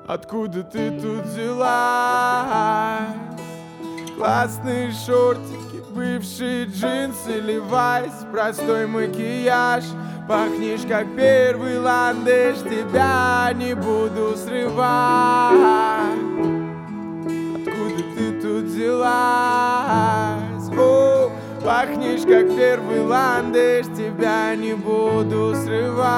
Откуда ты тут взялась? Классные шортики, бывшие джинсы, левайс, простой макияж. Пахнешь как первый ландыш, тебя не буду срывать. Откуда ты тут взялась? О, пахнешь как первый ландыш, тебя не буду срывать.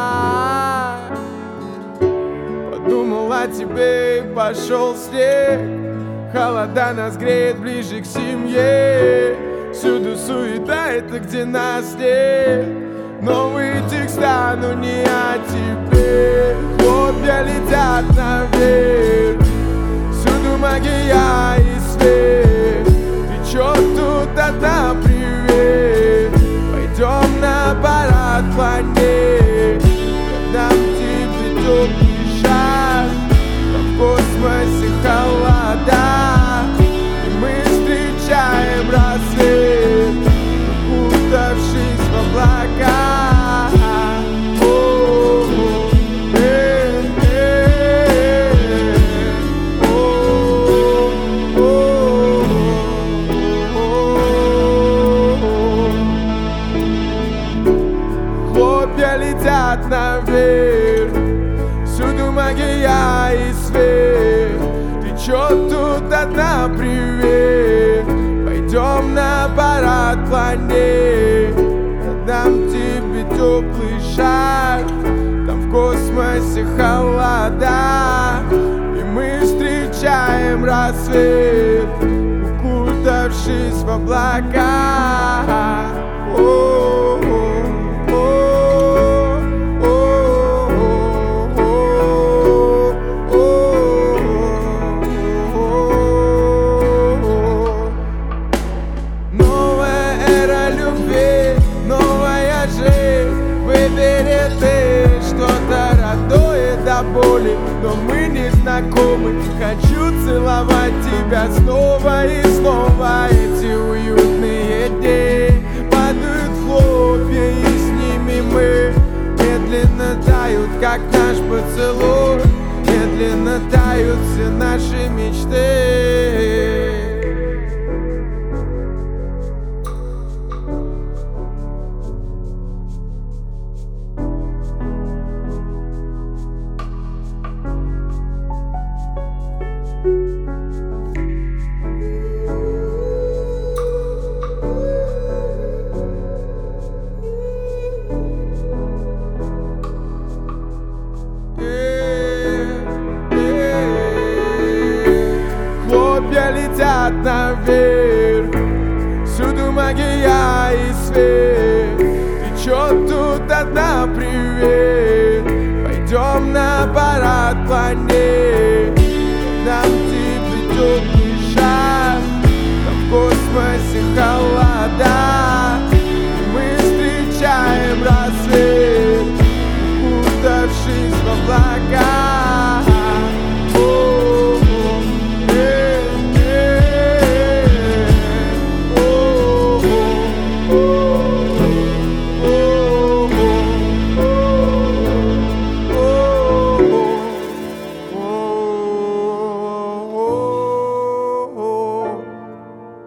Подумал о тебе и пошел снег. Холода нас греет ближе к семье. Всюду суета, это где нас нет. Новые текста, но не о тебе. Хлопья летят наверх. Всюду магия и свет. Ты чё тут одна, привет? Пойдем на парад планет. Дам тебе теплый шар. В космосе холода, и мы встречаем рассвет, укутавшись в облака. Хлопья летят наверх. Всюду магия и свет. Ты чё тут одна, привет? Пойдем на парад планет. Я дам тебе теплый шар. Там в космосе холода, и мы встречаем рассвет, укутавшись в облака. Что-то родное до боли, но мы не знакомы. Хочу целовать тебя снова и снова. Эти уютные дни падают хлопья, и с ними мы медленно тают, как наш поцелуй. Медленно тают все наши мечты. Хлопья летят наверх. Всюду магия и свет. Ты чё тут одна, привет? Пойдем на парад планет. Дам тебе теплый шар. Там в космосе холода, и мы встречаем рассвет, укутавшись в облака.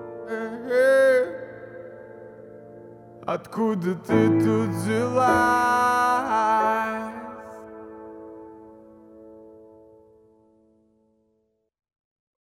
Откуда ты тут взялась?